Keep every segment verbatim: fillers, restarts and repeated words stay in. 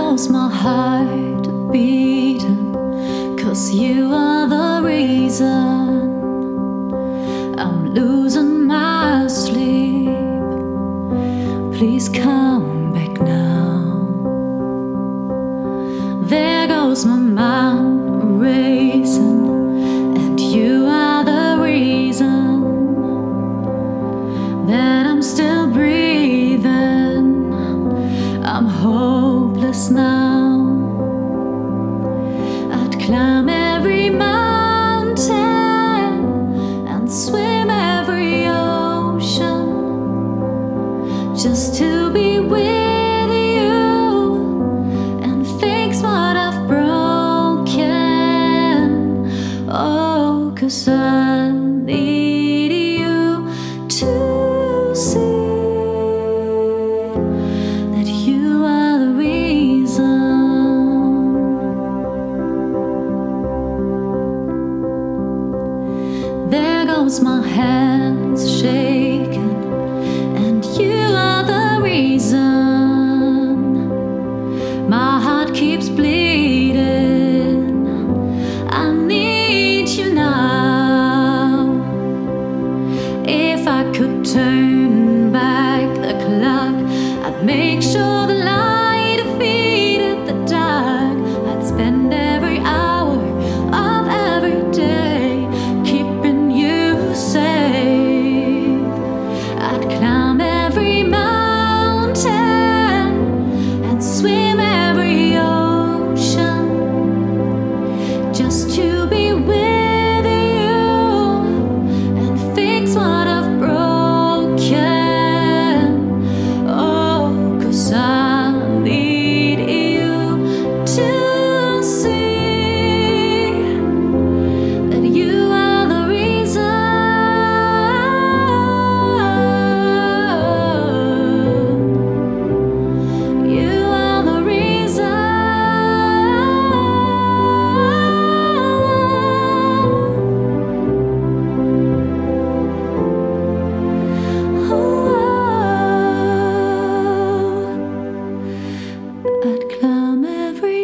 goes my heart beating, 'cause you are the reason I'm losing my sleep. Please come back now. There goes my mind racing, and you are the reason that I'm still breathing. I'm hopeless now. I'd climb every mountain and swim every ocean just to be with you and fix what I've broken. Oh, 'cause I need you to see that you are the reason. There goes my hands shaking, and you are the reason. My heart keeps bleeding. I need you now. If I could turn back the clock, I'd make sure the light defeated the dark. I'd spend every hour of every day keeping you safe. I'd climb every mountain and swim every ocean just to be with you and fix what I've broken. Oh, 'cause I need you to see that you are the reason. You are the reason. I'd climb every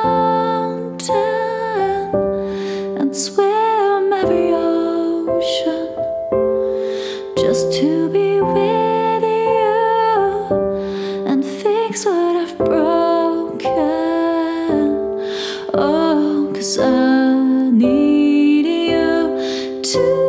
mountain and swim every ocean just to be with you and fix what I've broken. Oh, 'cause I need you to